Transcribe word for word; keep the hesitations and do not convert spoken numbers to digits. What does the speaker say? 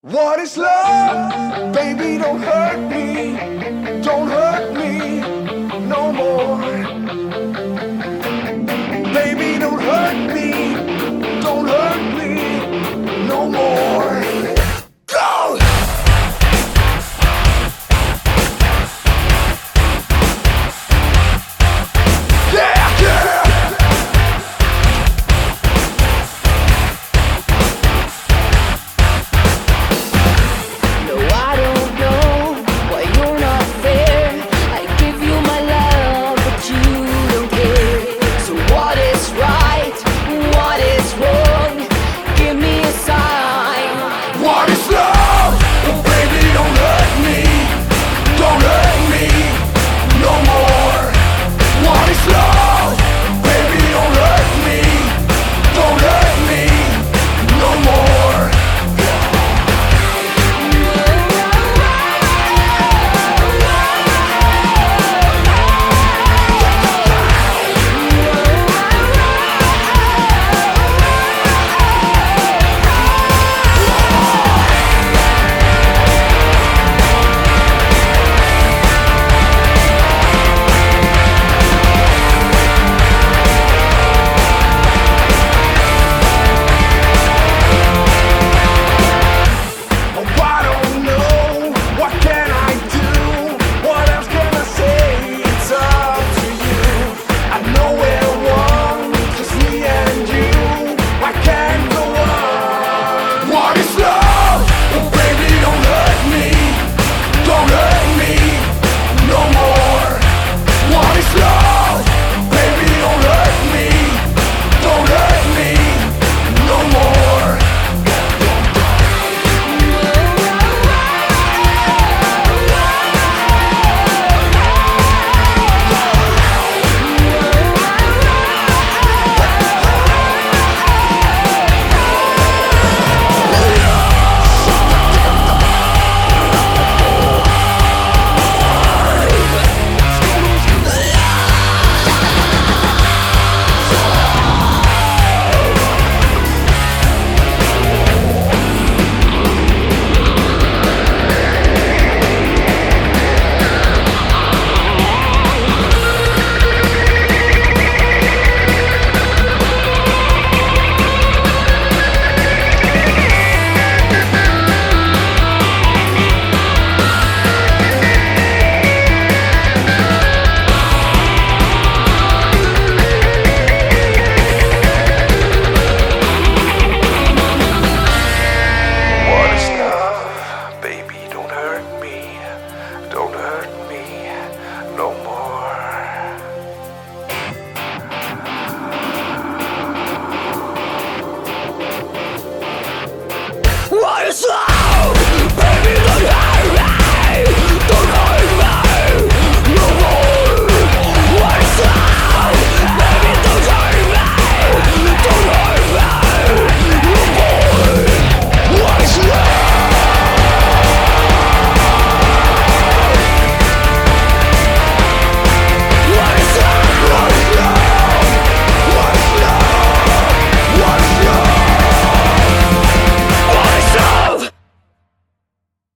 What is love? Baby, don't hurt me. Don't hurt me no more. Baby, don't hurt me. Don't hurt me no more. Go! Yeah, yeah! No, I don't know why you're not there. I give you my love, but you don't care. So what is right? What is wrong? Give me a sign. What is